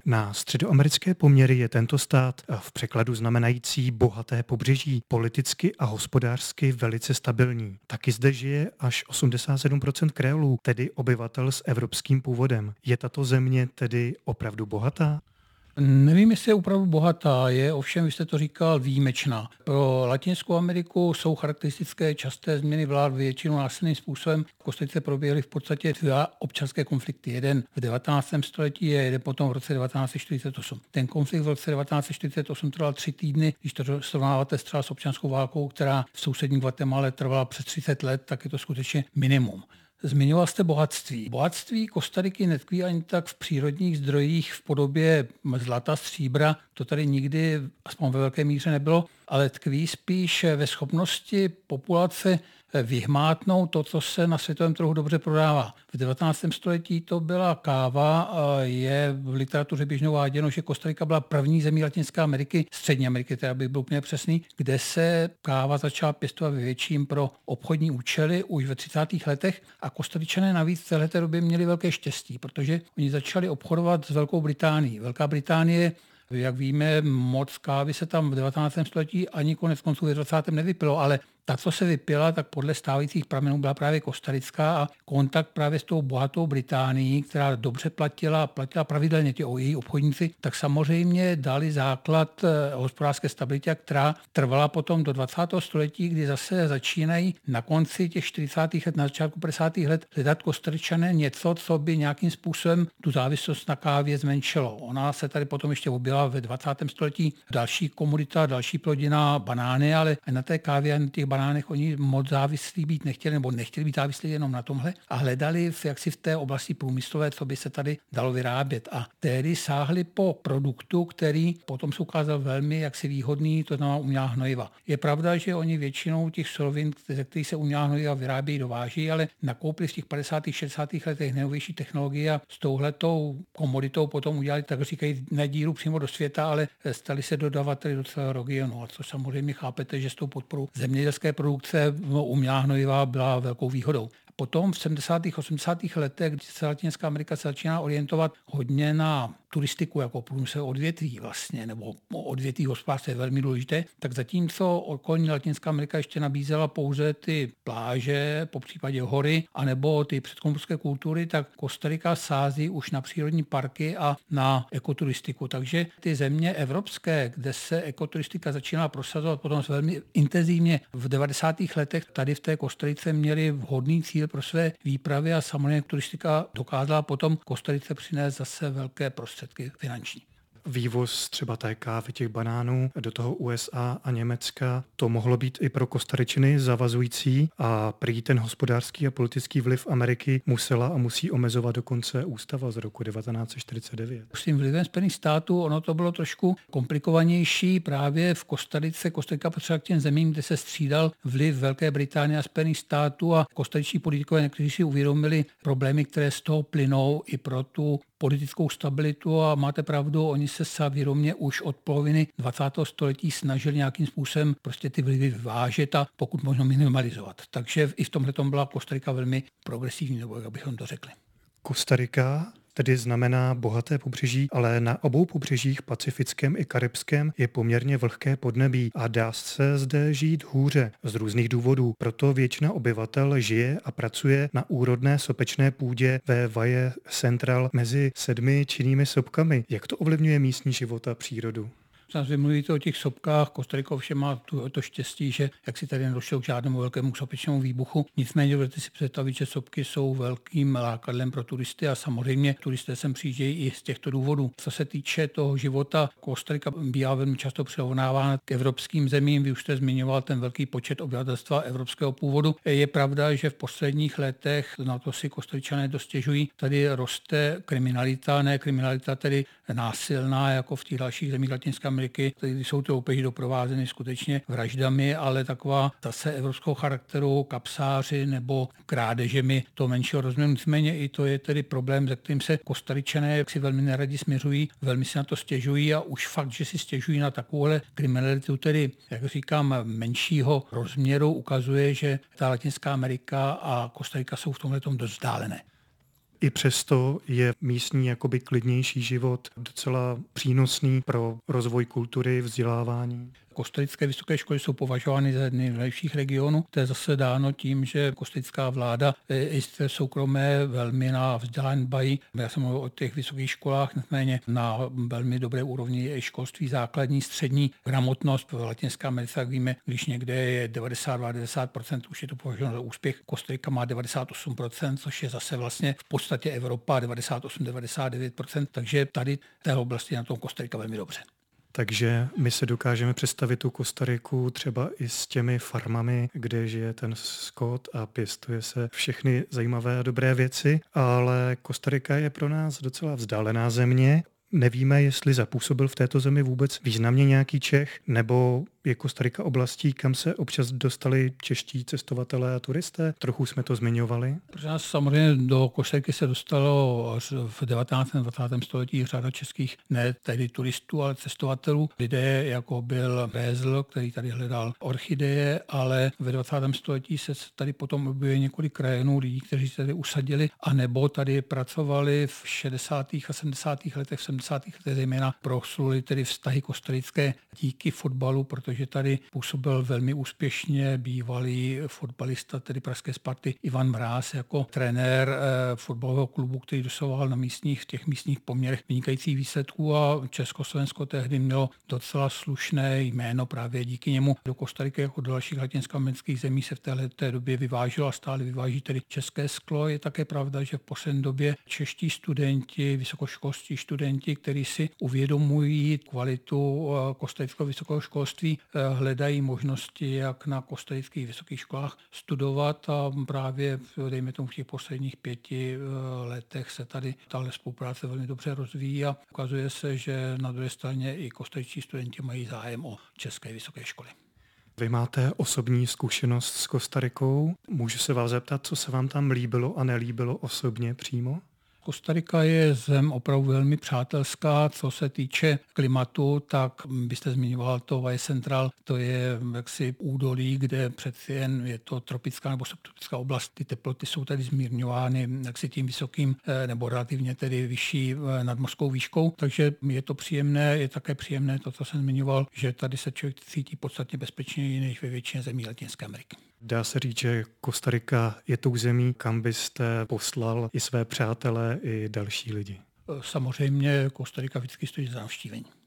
Na středoamerické poměry je tento stát v překladu znamenající bohaté pobřeží politicky a hospodářsky velice stabilní. Taky zde žije až 87% Kreolů, tedy obyvatel s evropským původem. Je tato země tedy opravdu bohatá? Nevím, jestli je opravdu bohatá, je ovšem, vy jste to říkal, výjimečná. Pro Latinskou Ameriku jsou charakteristické časté změny vlád většinou násilným způsobem. V Kostarice proběhly v podstatě dva občanské konflikty. Jeden v 19. století a jeden potom v roce 1948. Ten konflikt v roce 1948 trval 3 týdny, když to srovnáváte třeba s občanskou válkou, která v sousední Guatemala trvala přes 30 let, tak je to skutečně minimum. Zmiňoval jste bohatství. Bohatství Kostariky netkví ani tak v přírodních zdrojích v podobě zlata, stříbra, to tady nikdy, aspoň ve velké míře nebylo, ale tkví spíš ve schopnosti populace vyhmátnout to, co se na světovém trhu dobře prodává. V 19. století to byla káva, je v literatuře běžnou váděno, že Kostarika byla první zemí Latinské Ameriky, Střední Ameriky, teda bych byl úplně přesný, kde se káva začala pěstovat větším pro obchodní účely už ve 30. letech a Kostaričané navíc v této době měli velké štěstí, protože oni začali obchodovat s Velkou Británií. Velká Británie, jak víme, moc kávy se tam v 19. století ani konec konců ve 20. nevypilo, ale ta, co se vypila, tak podle stávajících pramenů byla právě kostarická a kontakt právě s tou bohatou Británií, která dobře platila pravidelně ti její obchodníci, tak samozřejmě dali základ hospodářské stabilitě, která trvala potom do 20. století, kdy zase začínají na konci těch 40. let, na začátku 50. let hledat Kostaričané něco, co by nějakým způsobem tu závislost na kávě zmenšilo. Ona se tady potom ještě objevila ve 20. století další komodita, další plodina, banány, ale na té kávě a na těch banánech oni moc závislí být nechtěli, nebo nechtěli být závislí jenom na tomhle a hledali jaksi v té oblasti průmyslové, co by se tady dalo vyrábět. A tehdy sáhli po produktu, který potom se ukázal velmi jaksi výhodný, to znamená umělá hnojiva. Je pravda, že oni většinou těch surovin, ze kterých se umělá hnojiva vyrábějí, dováží, ale nakoupili v těch 50. 60. letech nejnovější technologie a s touhletou komoditou potom udělali, tak říkají, ne díru přímo do světa, ale stali se dodavateli do celého regionu. A co samozřejmě chápete, že s tou podporou zemědělské produkce umělá hnojiva byla velkou výhodou. Potom v 70. 80. letech, kdy se Latinská Amerika se začíná orientovat hodně na turistiku jako průmysl odvětví vlastně, nebo odvětví hospodářství je velmi důležité, tak zatímco okolní Latinská Amerika ještě nabízela pouze ty pláže, po případě hory, anebo ty předkomorské kultury, tak Kostarika sází už na přírodní parky a na ekoturistiku. Takže ty země evropské, kde se ekoturistika začínala prosazovat potom velmi intenzivně v 90. letech, tady v té Kostarice měli vhodný cíl pro své výpravy a samozřejmě turistika dokázala potom Kostarice přinést zase velké prostředky finanční. Vývoz třeba té kávy, těch banánů do toho USA a Německa, to mohlo být i pro Kostaričany zavazující a prý ten hospodářský a politický vliv Ameriky musela a musí omezovat dokonce ústava z roku 1949. S tím vlivem Spojených států ono to bylo trošku komplikovanější právě v Kostarice. Kostarika patřila k těm zemím, kde se střídal vliv Velké Británie a Spojených států a kostaričtí politikové někteří si uvědomili problémy, které z toho plynou i pro tu politickou stabilitu a máte pravdu, oni se savědomě už od poloviny 20. století snažili nějakým způsobem prostě ty vlivy vyvážet a pokud možno minimalizovat. Takže i v tomhle tom byla Kostarika velmi progresivní, nebo jak bychom to řekli. Kostarika tedy znamená bohaté pobřeží, ale na obou pobřežích, pacifickém i karibském, je poměrně vlhké podnebí a dá se zde žít hůře z různých důvodů. Proto většina obyvatel žije a pracuje na úrodné sopečné půdě ve Valle Central mezi 7 činnými sopkami. Jak to ovlivňuje místní život a přírodu? Vy mluvíte o těch sopkách, Kostarika ovšem má to štěstí, že jak si tady nedošlo k žádnému velkému sopečnému výbuchu. Nicméně budete si představit, že sopky jsou velkým lákadlem pro turisty a samozřejmě turisté sem přijíždějí i z těchto důvodů. Co se týče toho života, Kostarika bývá velmi často přirovnávána k evropským zemím. Vy už jste zmiňoval ten velký počet obyvatelstva evropského původu. Je pravda, že v posledních letech, na to si Kostaričané dostěžují, tady roste kriminalita, ne kriminalita tedy násilná, jako v těch dalších zemích Latinské Ameriky, kdy jsou ty loupeži doprovázeny skutečně vraždami, ale taková zase evropského charakteru, kapsáři nebo krádežemi to menšího rozměru. Nicméně i to je tedy problém, se kterým se Kostaričané jaksi velmi neradi směřují, velmi si na to stěžují a už fakt, že si stěžují na takovouhle kriminalitu, tedy, jak říkám, menšího rozměru, ukazuje, že ta Latinská Amerika a Kostarika jsou v tomhle dost vzdálené. I přesto je místní jakoby klidnější život docela přínosný pro rozvoj kultury, vzdělávání. Kostarické vysoké školy jsou považovány za jedny z nejlepších regionů. To je zase dáno tím, že kostarická vláda i soukromé velmi na vzdělání dbají. Já jsem mluvil o těch vysokých školách, nicméně na velmi dobré úrovni je i školství základní, střední, gramotnost. V Latinské Americe, jak víme, když někde je 92-90%, už je to považováno za úspěch. Kostarika má 98%, což je zase vlastně v podstatě Evropa 98-99%, takže tady v té oblasti na tom Kostarika velmi dobře. Takže my se dokážeme představit tu Kostariku třeba i s těmi farmami, kde žije ten skot a pěstuje se všechny zajímavé a dobré věci, ale Kostarika je pro nás docela vzdálená země. Nevíme, jestli zapůsobil v této zemi vůbec významně nějaký Čech, nebo je Kostarika oblastí, kam se občas dostali čeští cestovatelé a turisté. Trochu jsme to zmiňovali. Pro nás samozřejmě do Kostariky se dostalo v 19. a 20. století řada českých, ne tedy turistů, ale cestovatelů. Lidé, jako byl Brézl, který tady hledal orchideje, ale ve 20. století se tady potom objevuje několik krajinů lidí, kteří se tady usadili, anebo tady pracovali v 60. a 70. letech, v 70. letech zejména prosluli tedy vztahy kostarické díky fotbalu, protože tady působil velmi úspěšně bývalý fotbalista, tedy pražské Sparty Ivan Mráz jako trenér fotbalového klubu, který dosahoval v těch místních poměrech vynikajících výsledků a Československo tehdy mělo docela slušné jméno právě díky němu. Do Kostariky jako do dalších latinskoamerických zemí se v té době vyváželo a stále vyváží tedy české sklo. Je také pravda, že v poslední době čeští studenti, vysokoškolští studenti, kteří si uvědomují kvalitu kostarického vysokého školství, hledají možnosti, jak na kostarických vysokých školách studovat a právě, dejme tomu, v těch posledních 5 letech se tady tahle spolupráce velmi dobře rozvíjí a ukazuje se, že na druhé straně i kostaričtí studenti mají zájem o české vysoké školy. Vy máte osobní zkušenost s Kostarikou. Můžu se vás zeptat, co se vám tam líbilo a nelíbilo osobně přímo? Kostarika je zem opravdu velmi přátelská, co se týče klimatu, tak byste zmiňoval to Valle Central, to je jaksi údolí, kde přeci jen je to tropická nebo subtropická oblast. Ty teploty jsou tady zmírňovány jaksi tím vysokým nebo relativně tedy vyšší nadmořskou výškou, takže je to příjemné, je také příjemné to, co jsem zmiňoval, že tady se člověk cítí podstatně bezpečněji než ve většině zemí Latinské Ameriky. Dá se říct, že Kostarika je tou zemí, kam byste poslal i své přátele, i další lidi. Samozřejmě Kostarika vždycky stojí za navštívení.